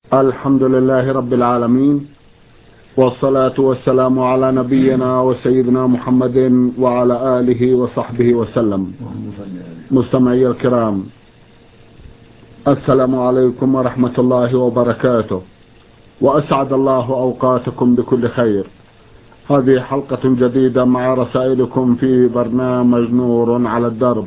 الحمد لله رب العالمين، والصلاة والسلام على نبينا وسيدنا محمد وعلى آله وصحبه وسلم. مستمعي الكرام، السلام عليكم ورحمة الله وبركاته، وأسعد الله أوقاتكم بكل خير. هذه حلقة جديدة مع رسائلكم في برنامج نور على الدرب.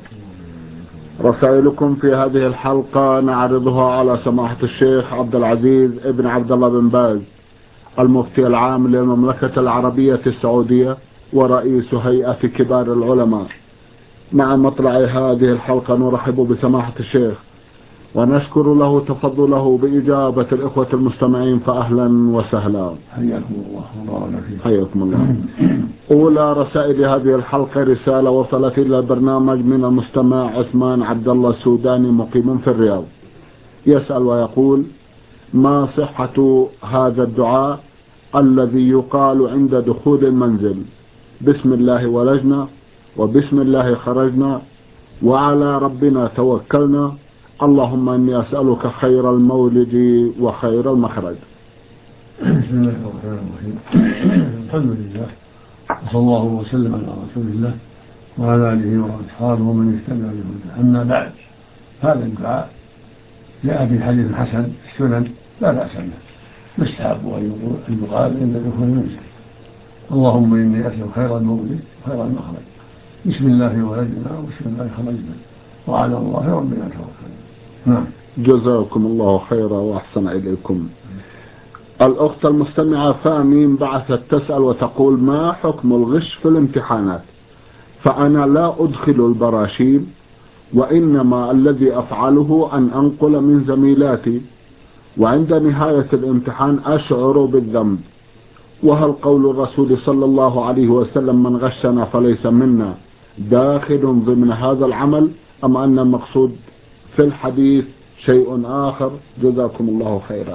رسائلكم في هذه الحلقة نعرضها على سماحة الشيخ عبد العزيز ابن عبد الله بن باز، المفتي العام للمملكة العربية السعودية ورئيس هيئة كبار العلماء. مع مطلع هذه الحلقة نرحب بسماحة الشيخ ونشكر له تفضله بإجابة الإخوة المستمعين، فأهلا وسهلا. حياكم الله وبارك فيكم. حياكم الله. أولى رسائل هذه الحلقة رسالة وصلت إلى البرنامج من المستمع عثمان عبد الله السوداني مقيم في الرياض، يسأل ويقول: ما صحة هذا الدعاء الذي يقال عند دخول المنزل: بسم الله ولجنا وبسم الله خرجنا وعلى ربنا توكلنا، اللهم إني أسألك خير المولد وخير المخرج؟ بسم الله الرحمن الرحيم. الحمد لله، وصلى الله وسلم على رسول الله وعلى آله وأصحابه ومن اهتدى بهداه. أما بعد، هذا الدعاء جاء في حديث حسن في السنن لا بأس به، يستحب أن يقال عند دخول المنزل: اللهم إني أسألك خير المولد وخير المخرج، بسم الله ولجنا وبسم الله خرجنا وعلى الله ربنا توكلنا. نعم. جزاكم الله خيرا وأحسن إليكم. الأخت المستمعة فامين بعثت تسأل وتقول: ما حكم الغش في الامتحانات؟ فأنا لا أدخل البراشيم، وإنما الذي أفعله أن أنقل من زميلاتي، وعند نهاية الامتحان أشعر بالذنب. وهل قول الرسول صلى الله عليه وسلم: من غشنا فليس منا، داخل ضمن هذا العمل، أم أن المقصود في الحديث شيء آخر؟ جزاكم الله خيرا.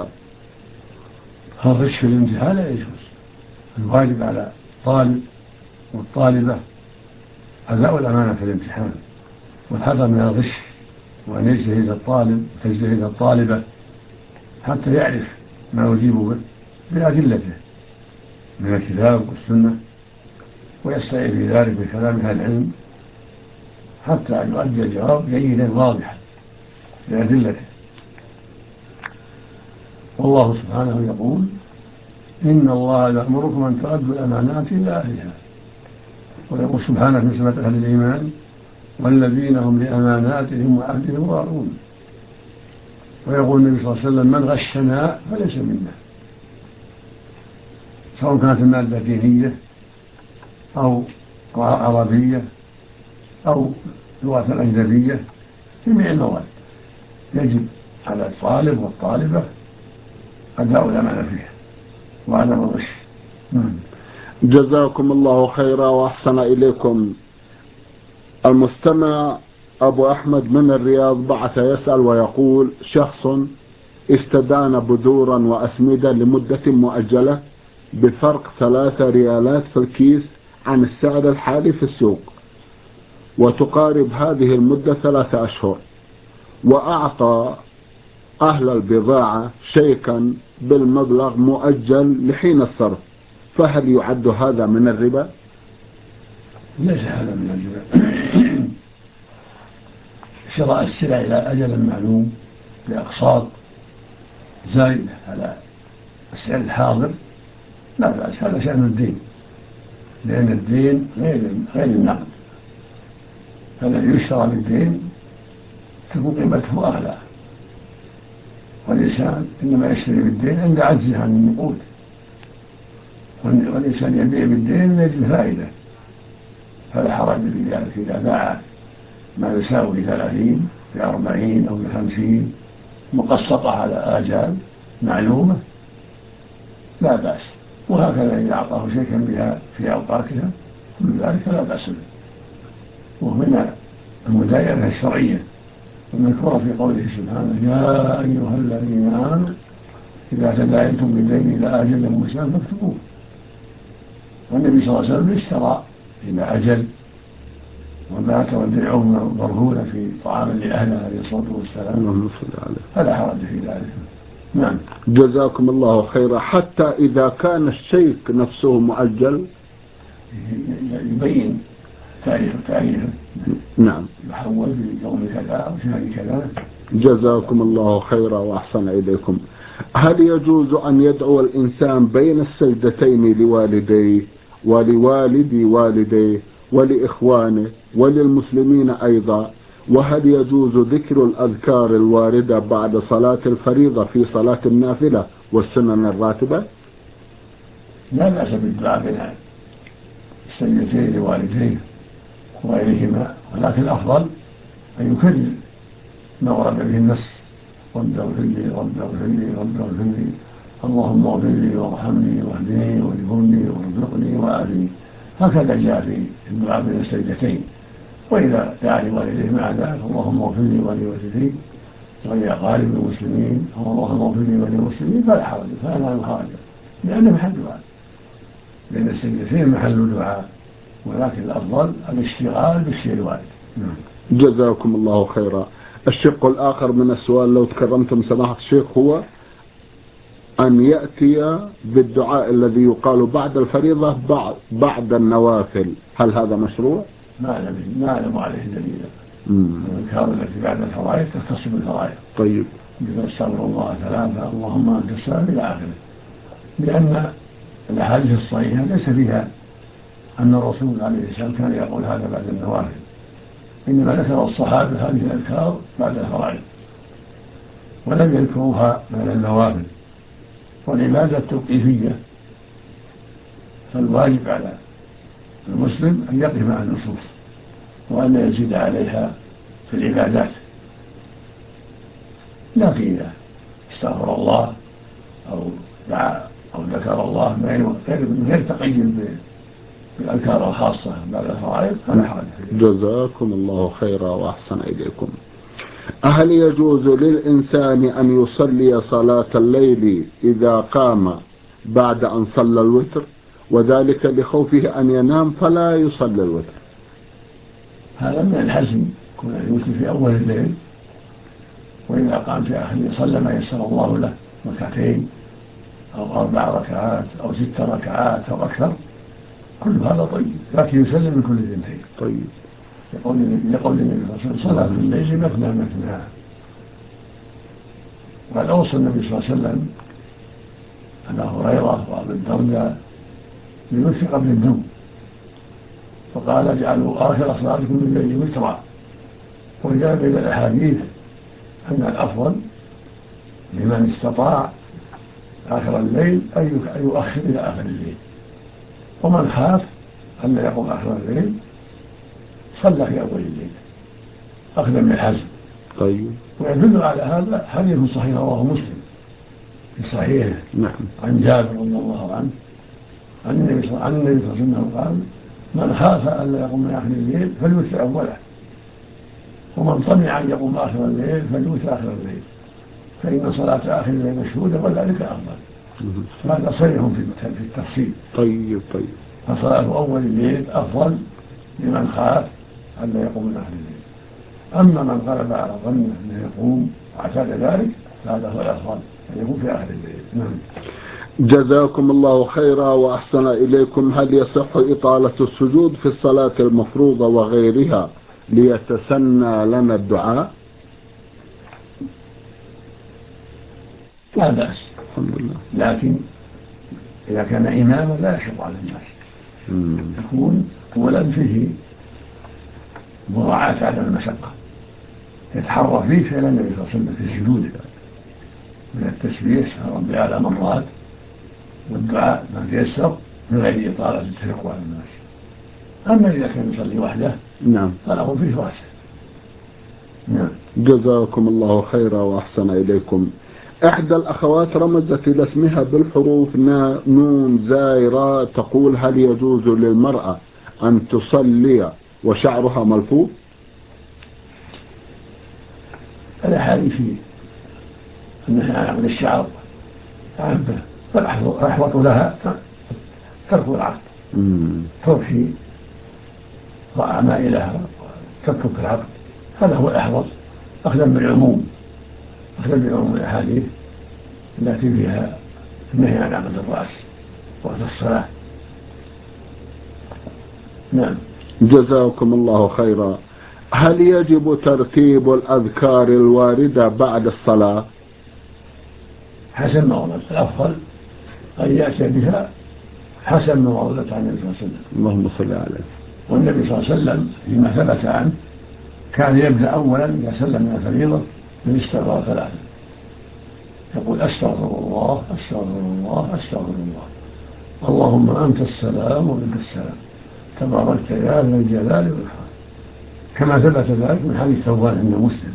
الغش في الامتحان لا يجوز. الواجب على الطالب والطالبة أداء الأمانة في الامتحان والحذر من الغش، وأن يجتهد الطالب وتجتهد الطالبة حتى يعرف ما يجيب به بأدلته من الكتاب والسنة، ويستعين في ذلك بكلام أهل العلم حتى يؤدي الجواب جيدا واضحا بأدلته. والله سبحانه يقول: إن الله يأمركم أن تؤدوا الأمانات إلى أهلها. ويقول سبحانه في صفة أهل الإيمان: والذين هم لأماناتهم وعهدهم راعون. ويقول النبي صلى الله عليه وسلم: من غشنا فليس منا، سواء كانت المادة دينية أو عربية أو لغة أجنبية، جميع المواد يجب على الطالب والطالبة أداء الأمانة فيها وعدم الغش. جزاكم الله خيرا وأحسن إليكم. المستمع أبو أحمد من الرياض بعث يسأل ويقول: شخص استدان بذورا وأسمدة لمدة مؤجلة بفرق 3 ريالات في الكيس عن السعر الحالي في السوق، وتقارب هذه المدة 3 أشهر، وأعطى أهل البضاعة شيكا بالمبلغ مؤجل لحين الصرف، فهل يعد هذا من الربا؟ ليس هذا من الربا. شراء السلع إلى أجل معلوم بأقساط زايدة على السعر الحاضر لا بأس، هذا شأن الدين، لأن الدين غير النقد، فالذي يشترى بالدين تكون قيمته أعلى، والإنسان إنما يشتري بالدين عند عجزه عن النقود، والإنسان يبيع بالدين من أجل فائدة، فلا حرج في ذلك إذا باع ما يساوي 30 ب40 أو ب50 مقسطة على آجال معلومة لا بأس. وهكذا إذا أعطاه شيئا بها في أوقاتها كل ذلك لا بأس به، ومن المداينة الشرعية المذكورة في قوله سبحانه: يا أيها الذين آمنوا إذا تداينتم بدين إلى أجل مسمى فاكتبوه. والنبي صلى الله عليه وسلم اشترى إلى أجل ومات ودرعه مرهونة في طعام لأهله عليه الصلاة والسلام، فلا حرج في ذلك. نعم. جزاكم الله خيرا. حتى إذا كان الشيك نفسه مؤجل يبين تاريخه. نعم. يحول في يوم كذا أو شهر كذا. جزاكم الله خيرا وأحسن إليكم. هل يجوز أن يدعو الإنسان بين السجدتين لوالديه ولوالدي والديه ولإخوانه وللمسلمين أيضا؟ وهل يجوز ذكر الأذكار الواردة بعد صلاة الفريضة في صلاة النافلة والسنن الراتبة؟ لا بأس بالدعاء بين السجدتين لوالديه وغيرهما، ولكن الأفضل أن يكرر ما ورد به النص: رب اغفر لي رب اغفر لي رب اغفر لي، اللهم اغفر لي وارحمني واهدني واجبرني وارزقني وآتني. هكذا جاء في الدعاء بين السجدتين. وإذا دعا لوالديه مع ذلك: اللهم اغفر لي ولوالدي ولأقارب المسلمين، أو اللهم اغفر لي وللمسلمين، فلا حرج، فلا حرج، لأنه محل دعاء. بين السجدتين محل دعاء، ولكن الأفضل الاشتغال بالشيء الوارد. جزاكم الله خيرا. الشق الآخر من السؤال لو تكرمتم سماحة الشيخ هو أن يأتي بالدعاء الذي يقال بعد الفريضة بعد النوافل، هل هذا مشروع؟ ما أعلم عليه دليلا. الأذكار التي بعد الفرائض تختص بالفرائض. طيب. استغفر الله ثلاثة، اللهم أنت السلام، إلى آخره. لأن الأحاديث الصحيحة ليس فيها أن الرسول عليه السلام كان يقول هذا بعد النوافل، إنما ذكر الصحابة هذه الأذكار بعد الفرائض ولم يذكروها بعد النوافل. والعبادة توقيفية، فالواجب على المسلم أن يقف مع النصوص وأن يزيد عليها في العبادات. لكن إذا استغفر الله أو دعا أو ذكر الله من غير تقييد بالأذكار الخاصة بعد الفرائض فلا حرج. جزاكم الله خيرا وأحسن إليكم. هل يجوز للإنسان أن يصلي صلاة الليل إذا قام بعد أن صلى الوتر، وذلك لخوفه أن ينام فلا يصلي الوتر؟ هذا من الحزم، كون يوتر في أول الليل، وإذا قام في آخره صلى ما يسر الله له، ركعتين أو 4 ركعات أو 6 ركعات أو أكثر، كل هذا طيب، لكن يسلم من كل اثنتين. طيب. يقول النبي صلى الله عليه وسلم: صلاة الليل مثنى مثنى. وقد أوصى النبي صلى الله عليه وسلم أبا هريرة وأبا الدرداء بالوتر قبل النوم، فقال: اجعلوا آخر صلاتكم من الليل وترا. وجاء بين الأحاديث أن الأفضل لمن استطاع آخر الليل أن يؤخر إلى آخر الليل، ومن خاف أن لا يقوم آخر الليل صلى في أول الليل أخذا من الحزم. طيب. ويدل على هذا حديث صحيح رواه مسلم في صحيحه عن جابر رضي الله عنه عن النبي صلى الله عليه وسلم قال: من خاف أن لا يقوم آخر الليل فليوتر أوله، ومن طمع أن يقوم آخر الليل فليوتر آخر الليل، فإن صلاة آخر الليل مشهودة وذلك أفضل. هذا صريح في التفصيل. طيب. فصلاة أول الليل أفضل لمن خاف أن لا يقوم من آخر الليل. أما من غلب على ظنه أنه يقوم واعتاد ذلك فهذا هو الأفضل أن يكون في آخر الليل. نعم. جزاكم الله خيرا وأحسن إليكم. هل يصح إطالة السجود في الصلاة المفروضة وغيرها ليتسنى لنا الدعاء؟ لا بأس، الحمد لله. لكن إذا كان إماما لا يشق على الناس، يكون أولا فيه مراعاة عدم المشقة، يتحرى فيه فعل النبي صلى الله عليه وسلم في سجوده من التسبيح رب على مرات والدعاء ما تيسر من غير إطالة التشق على الناس. أما إذا كان يصلي وحده فله فيه واسع. نعم. جزاكم الله خيرا وأحسن إليكم. إحدى الأخوات رمزت إلى اسمها بالحروف نون زاي راء، تقول: هل يجوز للمرأة أن تصلي وشعرها ملفوف؟ الأحاديث أنها عقد الشعر عامة، فالأحوط لها ترك العقد، ترخي وأعمائلها تترك العقد، هذا هو الأحوط أخذا بالعموم الأحاديث التي فيها النهي عن عقد الرأس وقت الصلاة. نعم. جزاكم الله خيرا. هل يجب ترتيب الأذكار الواردة بعد الصلاة؟ حسب ما ورد، الأفضل أن يأتي بها حسب ما وردت عن النبي صلى الله عليه وسلم. اللهم صل عليه. والنبي صلى الله عليه وسلم فيما ثبت عنه كان يبدأ أولا إذا سلم من الفريضة بالاستغفار ثلاثا، يقول أستغفر الله أستغفر الله أستغفر الله، اللهم أنت السلام ومنك السلام، تباركت يا ذا الجلال والإكرام، كما ثبت ذلك من حديث ثوبان عند مسلم.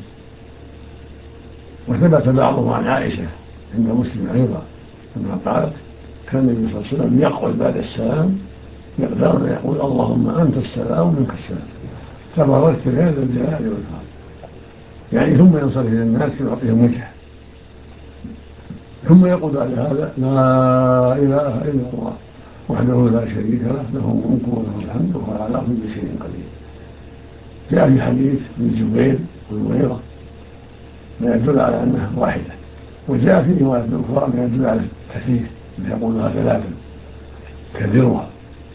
وثبت بعضه عن عائشة عند مسلم أيضا كما قالت كان النبي صلى الله عليه وسلم يقول بعد السلام مقدار يقول اللهم أنت السلام ومنك السلام، تباركت يا ذا الجلال والإكرام، يعني ثم ينصرف إلى الناس ويعطيهم وجهه، ثم يقول بعد هذا لا إله إلا الله وحده لا شريك له له الملك وله الحمد وهو على كل شيء قدير. جاء في حديث ابن الزبير والمغيرة ما يدل على أنها واحدة، وجاء في رواية أخرى ما يدل على التثليث يقولها ثلاثا كبرها،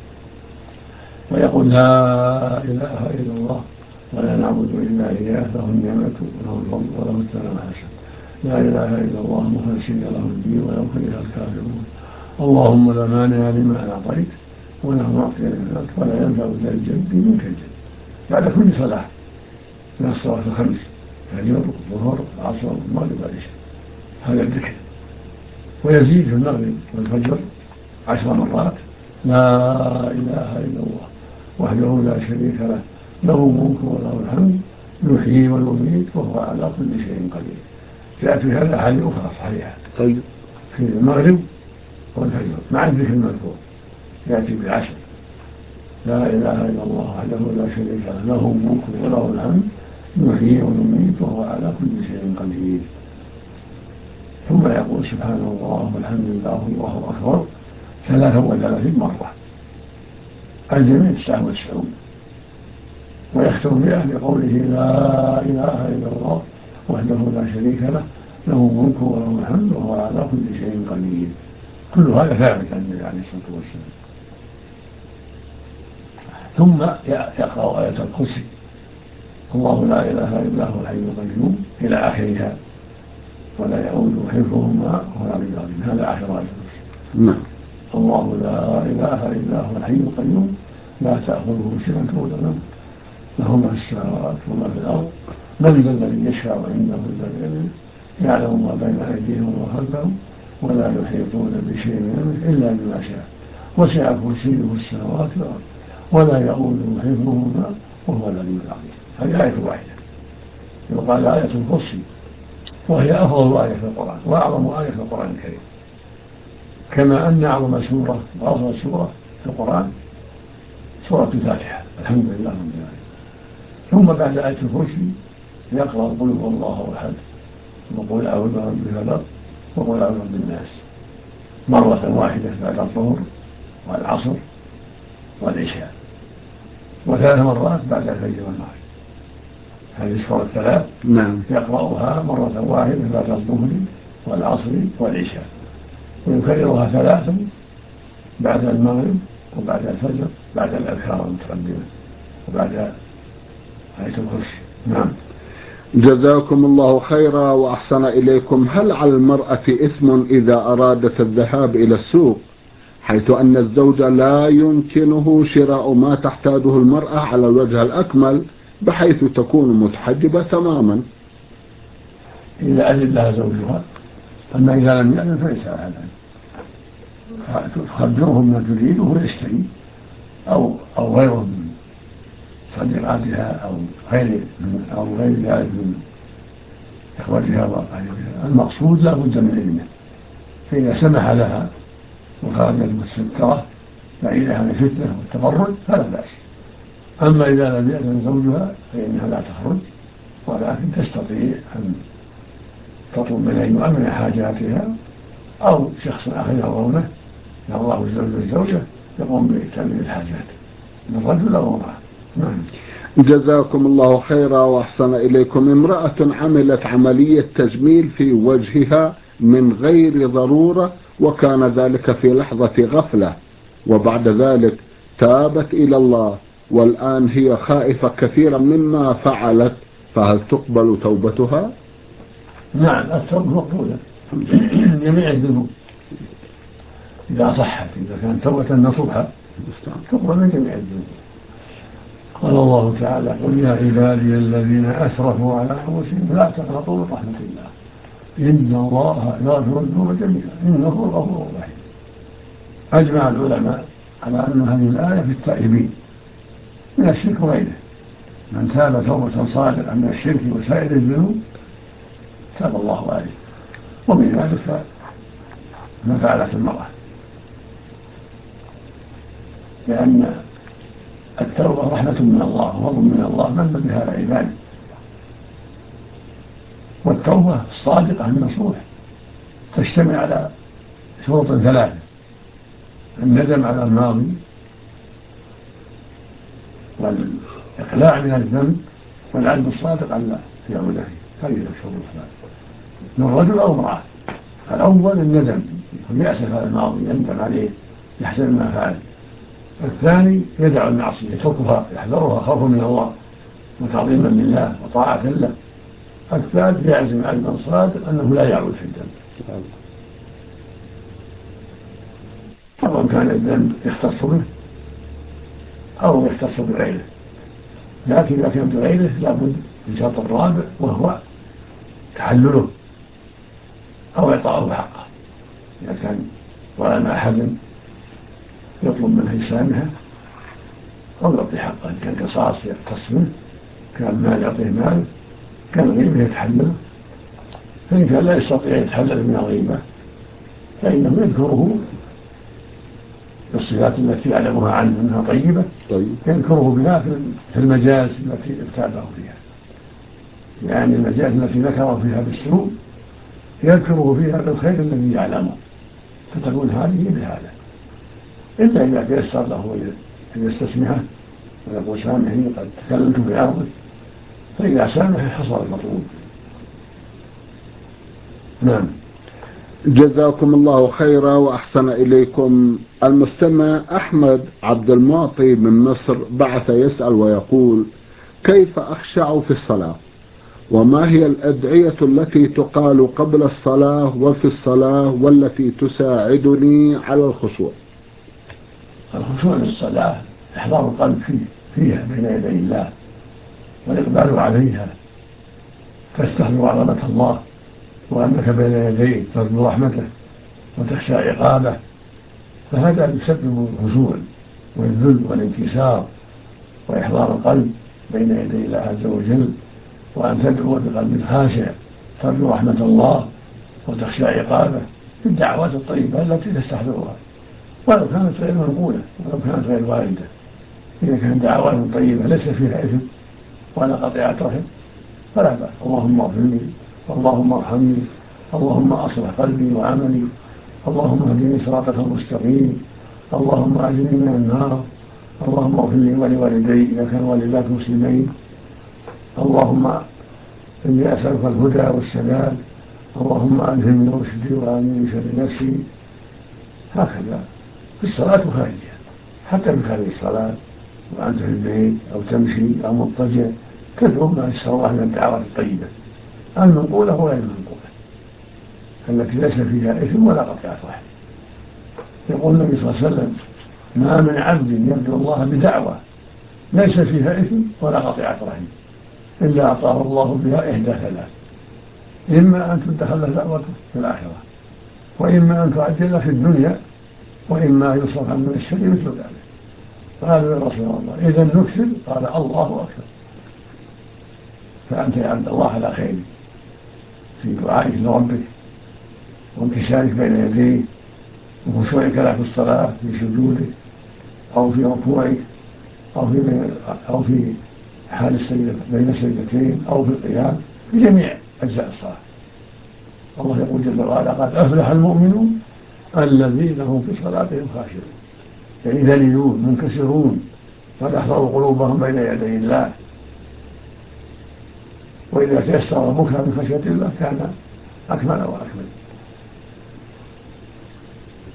ويقول لا إله إلا الله ولا نعبد إلا إياه له النعمة وله الفضل وله الثناء الحسن، لا إله إلا الله مخلصين له الدين ولو كره الكافرون، اللهم لا مانع لما أعطيت ولا معطي لما ولا ينفع ذا الجد منك الجد. بعد كل صلاة من الصلاة الخمس الفجر والظهر والعصر والمغرب والعشاء هذا الذكر، ويزيد في المغرب والفجر 10 مرات لا إله إلا الله وحده لا شريك له له الملك وله الحمد يحيي ويميت وهو على كل شيء قدير. جاءت في هذا أحاديث أخرى صحيحة طيب. في المغرب والفجر مع الذكر المذكور يأتي بالعشر لا إله إلا الله وحده لا شريك له له الملك وله الحمد يحيي ويميت وهو على كل شيء قدير، ثم يقول سبحان الله والحمد لله والله أكبر 33 مرة الجميع 99، ويختم بها بقوله لا إله إلا الله وحده لا شريك له له الملك وله الحمد وهو على كل شيء قدير. كل هذا ثابت عن النبي عليه الصلاة والسلام. ثم يقرأ آية الكرسي الله لا إله إلا هو الحي القيوم إلى آخرها ولا يؤوده حفظهما وهو العلي العظيم، هذا آخر آية الكرسي. الله لا إله إلا هو الحي القيوم لا تأخذه سنة ولا نوم له ما في السماوات وما في الأرض من ذا الذي يشفع عنده إلا بإذنه يعلم ما بين أيديهم وما خلفهم ولا يحيطون بشيء من علمه إلا بما شاء وسع كرسيه السماوات والأرض ولا يؤوده حفظهما وهو العلي العظيم. هذه آية واحدة يقال آية الكرسي، وهي أفضل آية في القرآن وأعظم آية في القرآن الكريم، كما أن أعظم سورة وأفضل سورة في القرآن سورة الفاتحة الحمد لله رب العالمين. ثم بعد آية الكرسي يقرأ قل هو الله أحد وقل أعوذ برب الفلق وقل أعوذ برب الناس مرة واحدة بعد الظهر والعصر والعشاء، وثلاث مرات بعد الفجر والمغرب. هذه السورة الثلاث يقرأها مرة واحدة بعد الظهر والعصر والعشاء، ويكررها ثلاثا بعد المغرب وبعد الفجر بعد الأذكار المتقدمة وبعد آية الكرسي. نعم. جزاكم الله خيرا وأحسن إليكم. هل على المرأة إثم إذا أرادت الذهاب إلى السوق حيث أن الزوج لا يمكنه شراء ما تحتاجه المرأة على الوجه الأكمل بحيث تكون متحجبة تماما؟ إذا أذن لها زوجها، أما إذا لم يأذن فليس لها ذلك، تخبره ما تريد وهو يشتري أو غيره من صديقاتها أو غير ذلك من إخوتها وقريبها. المقصود لا بد من إذنه، فإذا سمح لها وخرجت مستترة بعيدة عن الفتنة والتبرج فلا بأس. أما إذا لم يأذن زوجها فإنها لا تخرج، ولكن تستطيع أن تطلب منه أن يؤمن حاجاتها أو شخص آخر يرضونه يرضاه الزوج والزوجة يقوم بتأمين الحاجات من الرجل أو امرأة. نعم. جزاكم الله خيرا وأحسن إليكم. امرأة عملت عملية تجميل في وجهها من غير ضرورة وكان ذلك في لحظة غفلة، وبعد ذلك تابت إلى الله والآن هي خائفة كثيرا مما فعلت، فهل تقبل توبتها؟ نعم، التوبة مقبولة جميع الذنوب إذا صحت، إذا كانت توبة نصوحة تقبل من جميع الذنوب. قال الله تعالى: قل يا عبادي الذين أسرفوا على أنفسهم لا تقنطوا من رحمة الله إن الله يغفر الذنوب جميعا إنه هو الغفور الرحيم. أجمع العلماء على أن هذه الآية في التائبين من الشرك وغيره، من تاب توبة صادقة من الشرك وسائر الذنوب تاب الله عليه. ومن ذلك ما فعلت المرأة، لأن التوبة رحمة من الله وفضل من الله من بها العباد. والتوبة الصادقة النصوح تجتمع على شروط ثلاثة: الندم على الماضي، والإقلاع من الذنب، والعزم الصادق أن لا يعود فيه. هذه الشروط الثلاثة من رجل أو امرأة. الأول الندم، يأسف على الماضي، يندم عليه، يحزن ما فعل. الثاني يدع المعصية، يتركها، يحذرها خوفا من الله وتعظيما لله وطاعة له. الثالث يعزم عزما صادق أنه لا يعود في الذنب، سواء كان الذنب يختص به أو يختص بغيره. لكن إذا كان بغيره لابد من شرط الرابع، وهو تحلله أو إعطاؤه حقه. إذا كان ظلم أحد يطلب منه يسامحه أو يعطي حقه، إن كان قصاص يقتص منه، كان مال يعطيه مال، كان غيبه يتحلله. فإن كان لا يستطيع يتحلل من الغيبة فإنه يذكره بالصفات التي يعلمها عنه أنها طيبة، يذكره بها في المجالس التي ابتعده فيها، يعني المجالس التي ذكره فيها بالسوء يذكره فيها بالخير الذي يعلمه، فتكون هذه بهذا. إلا إذا تيسر له أن يستسمحه ويقول: سامحني قد تكلمت في عرضك، فإذا سامح حصل المطلوب. نعم. جزاكم الله خيرا وأحسن إليكم. المستمع أحمد عبد المعطي من مصر بعث يسأل ويقول: كيف أخشع في الصلاة؟ وما هي الأدعية التي تقال قبل الصلاة وفي الصلاة والتي تساعدني على الخشوع؟ الخشوع في الصلاة إحضار القلب فيها بين يدي الله والإقبال عليها، تستحضر عظمة الله وأنك بين يديه ترجو رحمته وتخشى عقابه، فهذا يسبب الخشوع والذل والانكسار وإحضار القلب بين يدي الله عز وجل، وأن تدعو بقلب خاشع ترجو رحمة الله وتخشى عقابه بالدعوات الطيبة التي تستحضرها، ولو كانت غير منقولة ولو كانت غير واردة. إذا كانت دعوات طيبة ليس فيها إثم ولا قطيعة رحم فلا بأس. اللهم اغفر لي، اللهم ارحمني، اللهم أصلح قلبي وعملي، اللهم اهدني صراطك المستقيم، اللهم أجرني من النار، اللهم اغفر لي ولوالدي إذا كانوا والداك مسلمين، اللهم إني أسألك الهدى والسداد، اللهم ألهمني رشدي وأعلمني من شر نفسي. هكذا في الصلاة وخارجها، حتى في خارج الصلاة وأنت في البيت أو تمشي أو مضطجع تدعو ما يسر الله من الدعوات الطيبة المنقولة وغير المنقولة التي ليس فيها إثم ولا قطيعة رحم. يقول النبي صلى الله عليه وسلم: ما من عبد يدعو الله بدعوة ليس فيها إثم ولا قطيعة رحم إلا أعطاه الله بها إحدى ثلاث: إما أن تدخل له دعوته في الآخرة، وإما أن تعجل في الدنيا، وإما يصرف عنه الشر مثل ذلك. قالوا: يا رسول الله إذا نكثر؟ قال: الله أكبر. فأنت يا عبد الله على خير في دعائك لربك وانكسارك بين يديه وخشوعك له في الصلاة في سجودك أو في ركوعك أو في حال السجدة بين السجدتين أو في القيام، في جميع أجزاء الصلاة. الله يقول جل وعلا: قد أفلح المؤمنون الذين هم في صلاتهم خاشعون، يعني ذليلون منكسرون قد أحضروا قلوبهم بين يدي الله. وإذا تيسر بكى من خشية الله كان أكمل وأكمل.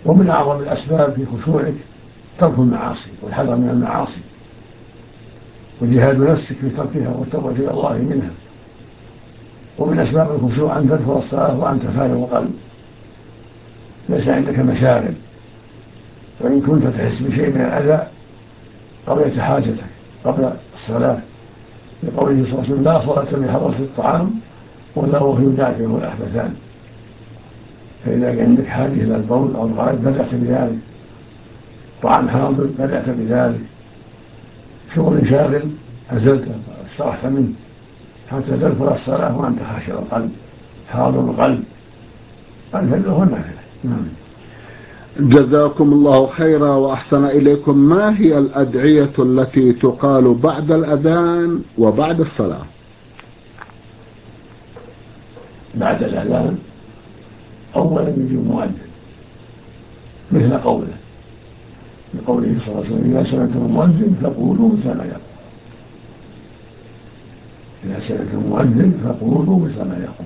ومن أعظم الأسباب في خشوعك ترك المعاصي والحذر من المعاصي وجهاد نفسك في تركها والتوبة إلى الله منها. ومن أسباب الخشوع أن تدخل الصلاة وأنت فارغ القلب ليس عندك مشاغل، وإن كنت تحس بشيء من الأذى قضيت حاجتك قبل الصلاة، لقوله صلى الله عليه وسلم: لا صلاة بحضرة الطعام ولا وهو يدافعه الأخبثان. فإذا كان عندك حاجة إلى البول أو الغائط بدأت بذلك، طعام حاضر بدأت بذلك، شغل شاغل أزلته واسترحت منه حتى تدخل الصلاة وأنت خاشع القلب حاضر القلب. الفجر هو النافلة. جزاكم الله خيرا وأحسن إليكم. ما هي الأدعية التي تقال بعد الأذان وبعد الصلاة؟ بعد الأذان أولا يجي المؤذن مثل قوله لقوله صلى الله عليه وسلم: إذا سمعتم المؤذن فقولوا مثل ما يقول. إذا سمعتم المؤذن فقولوا مثل ما يقول.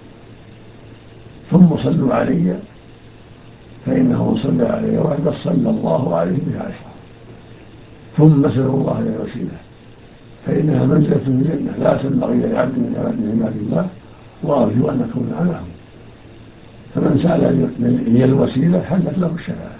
ثم صلوا علي فإنه صلى عليه وحده صلى الله عليه بها عشرا. ثم اسألوا الله الوسيلة فإنها منزلة في الجنة لا تنبغي لعبد من عباد الله وأرجو أن أكون معه. فمن سأل لي الوسيلة حلت له الشفاعة.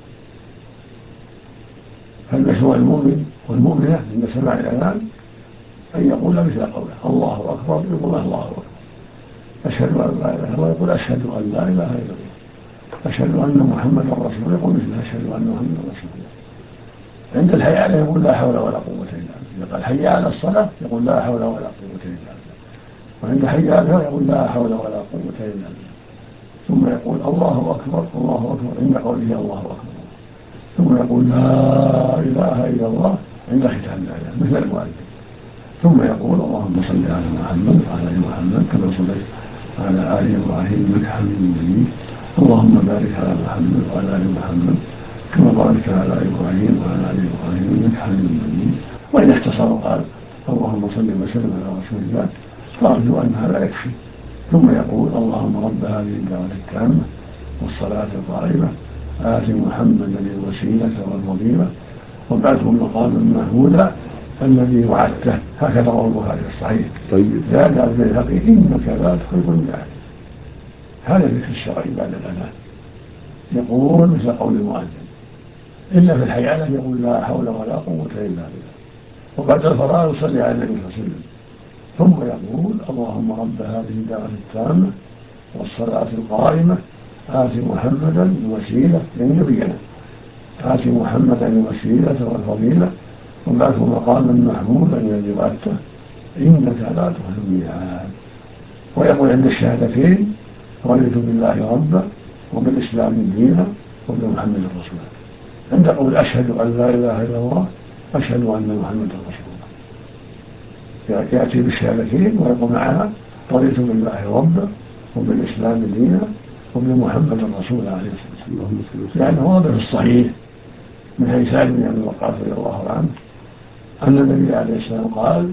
فالمشروع المؤمن والمؤمنة عند سماع الأذان أن يقول مثل قوله: الله أكبر، يقول الله أكبر. أشهد أن لا إله إلا الله، يقول أشهد أن لا إله إلا الله. أشهد أن محمدا رسول الله، يقول مثل أشهد أن محمدا رسول الله. عند الحي عليه يقول: لا حول ولا قوة إلا بالله. إذا قال حي على الصلاة يقول: لا حول ولا قوة إلا بالله. وعند حي على الفلاح يقول: لا حول ولا قوة إلا بالله. ثم يقول: الله أكبر الله أكبر عند قوله الله أكبر. ثم يقول: لا إله إلا الله عند ختام الآية مثل المؤذن. ثم يقول: اللهم صل على محمد وعلى آل محمد كما صليت على آل إبراهيم إنك حميد مجيد. اللهم بارك على محمد وعلى آل محمد كما باركت على إبراهيم وعلى آل إبراهيم إنك حميد مجيد. وإن اختصر قال: اللهم صل وسلم على رسول الله، فأرجو أن هذا يكفي. ثم يقول: اللهم رب هذه الدعوة التامة والصلاة القائمة آت محمدا الوسيلة والفضيلة وابعثه مقاما محمودا الذي وعدته. هكذا رواه البخاري في الصحيح. طيب. زاد البيهقي: إنك لا تخلف الميعاد. هذا ذكر الشرعي بعد الأذان يقول مثل قول المؤذن، إلا في الحيانة يقول: لا حول ولا قوة إلا بالله. وبعد الفراغ يصلي على النبي صلى الله عليه وسلم ثم يقول: اللهم رب هذه الدعوة التامة والصلاة القائمة آت محمدا الوسيلة لنبينا آت محمدا الوسيلة والفضيلة وابعثه مقاما محمودا الذي وعدته إنك لا تخلف الميعاد. ويقول عند الشهادتين: رضيت بالله ربا وبالإسلام دينا وبمحمد رسولا. عند قول أشهد أن لا إله إلا الله أشهد أن محمدا رسول الله يأتي بالشهادتين ويقول معها: رضيت بالله ربا وبالإسلام دينا وبمحمد رسولا عليه الصلاة والسلام. لأنه ورد في الصحيح من حديث سعد بن أبي وقاص رضي الله عنه أن النبي عليه السلام قال: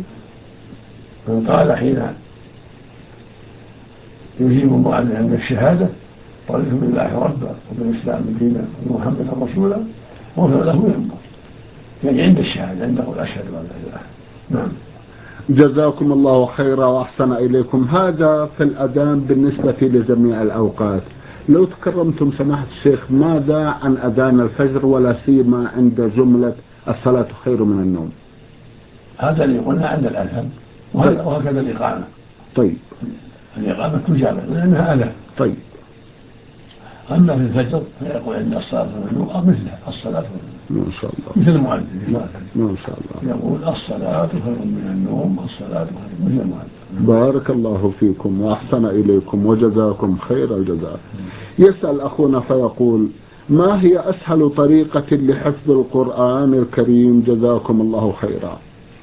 من قال حين يجيب المؤذن عند الشهادة: رضيت بالله ربا وبالإسلام دينا وبمحمد رسولا غفر له ذنبه. يعني عند الشهادة عنده أشهد أن لا إله. نعم. جزاكم الله خيرا وأحسن إليكم. هذا في الأذان بالنسبة لجميع الأوقات. لو تكرمتم سماحة الشيخ ماذا عن أذان الفجر ولا سيما عند جملة الصلاة خير من النوم؟ هذا اللي قلنا عند الأذان وهكذا الإقامة. طيب. الإقامة تجابة لأنها أذان. طيب. أما في الفجر فيقول عند الصلاة والنوم مثلها الصلاة والنوم. ما شاء الله. مثل المؤذن ما شاء الله. يقول: الصلاة خير من النوم الصلاة خير مثل المؤذن. بارك الله فيكم وأحسن إليكم وجزاكم خير الجزاء. يسأل أخونا فيقول: ما هي أسهل طريقة لحفظ القرآن الكريم جزاكم الله خيرا؟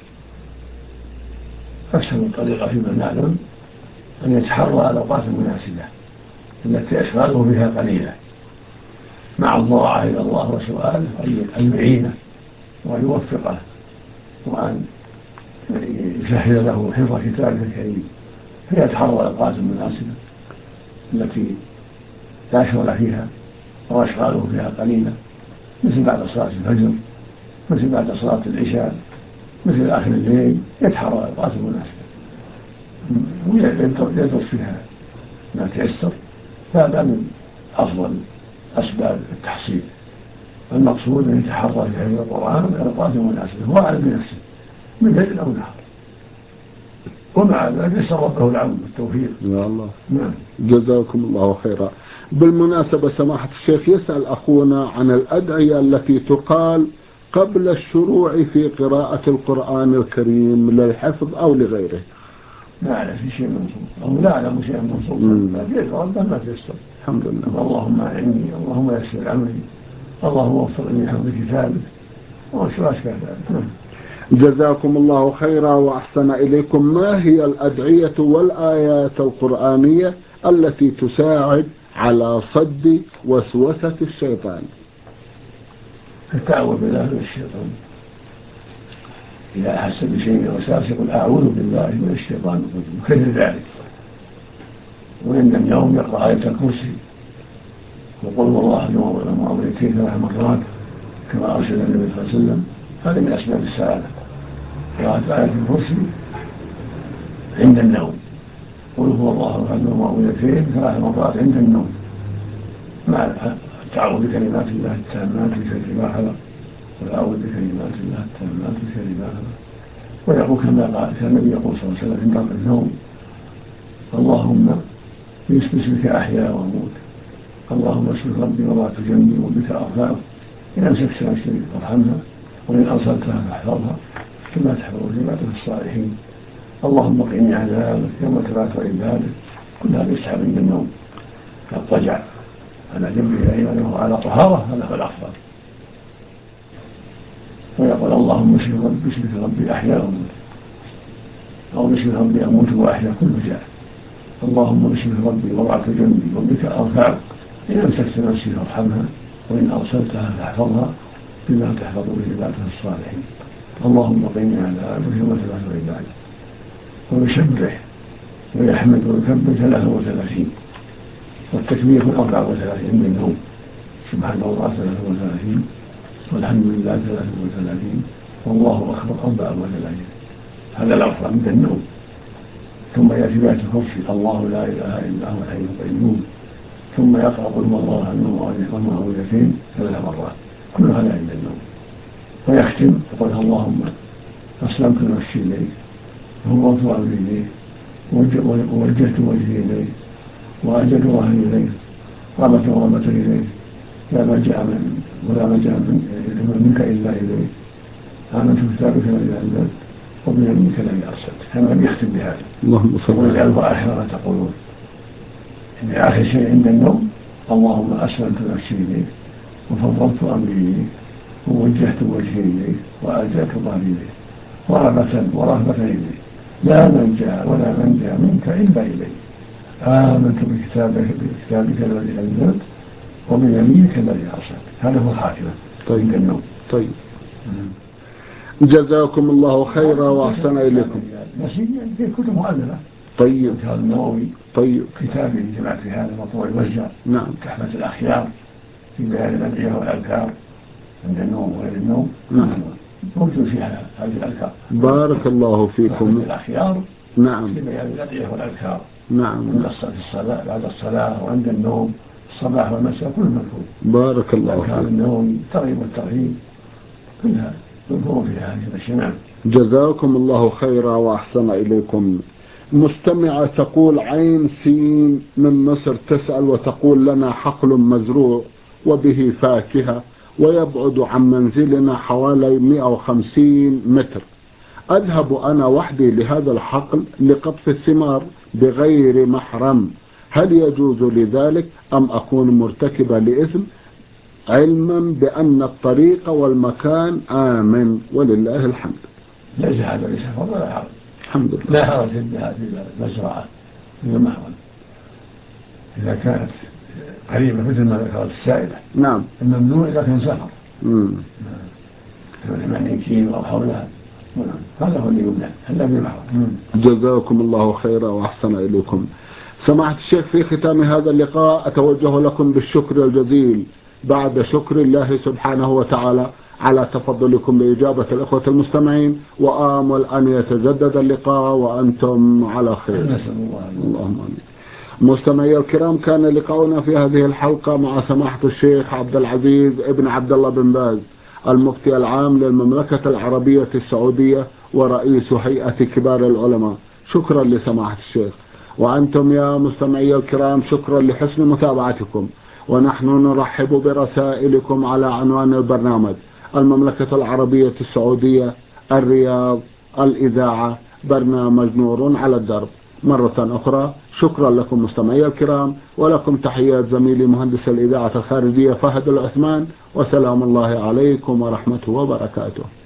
أسهل طريقة فيما نعلم أن يتحرى الأوقات المناسبة التي أشغاله فيها قليلة مع الضراعة إلى الله وسؤاله أن يعينه وأن يوفقه وأن يسهل له حفظ كتابه الكريم، فيتحرى الأوقات المناسبة التي لا شغل فيها وأشغاله فيها قليلة، مثل بعد صلاة الفجر، مثل بعد صلاة العشاء، مثل آخر الليل، يتحرى أوقات مناسبة ويدرس فيها ما تيسر. هذا من أفضل أسباب التحصيل. المقصود أن يتحرى في حفظ القرآن في أوقات مناسبة، هو أعلم بنفسه من ليل أو نهار، ومع ذلك يسأل ربه العون والتوفيق. يا الله. نعم. جزاكم الله خيرا. بالمناسبة سماحة الشيخ، يسأل أخونا عن الأدعية التي تقال قبل الشروع في قراءة القرآن الكريم للحفظ أو لغيره. لا أعلم في شيء منصوص، أو لا أعلم شيء منصوص، لكن يدعو ربه ما تيسر. الحمد لله. اللهم أعني، اللهم يسر أمري، اللهم وفقني لحفظ كتابك، وأشبه ذلك. جزاكم الله خيرا وأحسن إليكم. ما هي الأدعية والآيات القرآنية التي تساعد على صد وسوسة الشيطان؟ التعوذ بالله من الشيطان، إذا أحس بشيء وساوس يقول أعوذ بالله من الشيطان الرجيم، كثر ذلك. وعند اليوم يقرأ آية الكرسي وقل والله معوذتين 3 مرات كما أرشد النبي صلى الله عليه وسلم. هذا من أسباب السعادة، قراءة آية الكرسي عند النوم، قل هو الله أحد معوذتين 3 مرات عند النوم، مع التعوذ بكلمات الله التامات من شر ما خلق، والأعوذ بكلمات الله التامات من شر ما خلق. ويقول كما كان النبي يقول صلى الله عليه وسلم عند النوم: اللهم باسمك أحيا وأموت، اللهم اسمك ربي وضعت جنبي وبك أرفعه، إن أمسكت نفسي فارحمها، وإن أرسلتها فاحفظها كما تحفظ عبادك الصالحين، اللهم قني عذابك يوم تبعث عبادك. كل هذا يسحب عند النوم، فاضطجع على جنبه الأيمن وهو على طهارة، هذا هو الأفضل. ويقول اللهم باسمك ربي أحيا وأموت، أو باسمك ربي أموت وأحيا، كل جاء. اللهم باسمك ربي وضعت جنبي وبك أرفعه، إن أمسكت نفسي فارحمها، وإن أرسلتها فاحفظها بما تحفظ به عبادك الصالحين، اللهم قني عذابك يوم تبعث عبادك. ويسبح ويحمد ويكبر 33، والتكبير 34 عند النوم، سبحان الله 33، والحمد لله 33، والله أكبر 34. هذا الأفضل عند النوم. ثم يأتي بآية الكرسي: الله لا إله إلا هو الحي القيوم. ثم يقرأ قل هو الله أحد والمعوذتين 3 مرات، كل هذا عند النوم. ويختم يقول: اللهم أسلمت نفسي إليك وفوضت أمري إليك ووجهت وجهي إليك وأجلت ظهري إليك رغبة إليك، لا ملجأ ولا ملجأ منك إلا إليك، آمنت بكتابك الذي أنزلت وبنبيك الذي أرسلت. كما يختم بهذا. اللهم صل على ويجعله آخر ما تقولون، إن آخر شيء عند النوم: اللهم أسلمت نفسي إليك وفوضت أمري إليك ووجهت وجهي إليك وألجأت ظهري إليك ورهبة إليك، لا ملجأ ولا منجا منك إلا إليك، آمنت بكتابك الذي أنزلت وبنبيك الذي أرسلت. هذا هو الخاتمة عند النوم. طيب. جزاكم الله خيرا وأحسن إليكم. نسيا في كتب مؤلفة. طيب. هذا النووي. طيب. كتابي جمعت في هذا مطبوع يوزع. نعم. تحفة الأخيار في بيان الأدعية والأذكار عند النوم وغير النوم. نعم. موجود فيها هذه الأذكار. بارك الله فيكم. تحفة الأخيار. نعم. في بيان الأدعية والأذكار. نعم. عند الصلاة، بعد الصلاة، وعند النوم، الصباح والمساء، كل مذكور. بارك الله فيكم. الأذكار النوم، الترغيب والترهيب، كلها مذكور فيها هذه الأشياء. نعم. جزاكم الله خيرا وأحسن إليكم. مستمعة تقول عين سين من مصر تسأل وتقول: لنا حقل مزروع وبه فاكهة ويبعد عن منزلنا حوالي 150 متر، أذهب أنا وحدي لهذا الحقل لقطف الثمار بغير محرم، هل يجوز لذلك أم أكون مرتكبة لإثم، علما بأن الطريق والمكان آمن ولله الحمد؟ ليس هذا ليس فرض ولا حرج. الحمد لله. لا حرج في المزرعة من المحرم إذا كانت قريبة، مثل ما ذكرت السائلة. نعم. الممنوع إذا كان سفر 80 كيلو أو حولها، هذا هو اللي يمنع، هذا في المحرم. جزاكم الله خيرا وأحسن إليكم. سماحة الشيخ، في ختام هذا اللقاء أتوجه لكم بالشكر الجزيل بعد شكر الله سبحانه وتعالى على تفضلكم بإجابة الإخوة المستمعين، وآمل أن يتجدد اللقاء وأنتم على خير. نسأل الله. اللهم آمين. مستمعي الكرام، كان لقاؤنا في هذه الحلقة مع سماحة الشيخ عبد العزيز ابن عبد الله بن باز، المفتي العام للمملكة العربية السعودية ورئيس هيئة كبار العلماء. شكرا لسماحة الشيخ. وأنتم يا مستمعي الكرام شكرا لحسن متابعتكم، ونحن نرحب برسائلكم على عنوان البرنامج: المملكة العربية السعودية، الرياض، الإذاعة، برنامج نور على الدرب. مرة أخرى شكرا لكم مستمعي الكرام، ولكم تحيات زميلي مهندس الإذاعة الخارجية فهد العثمان، وسلام الله عليكم ورحمته وبركاته.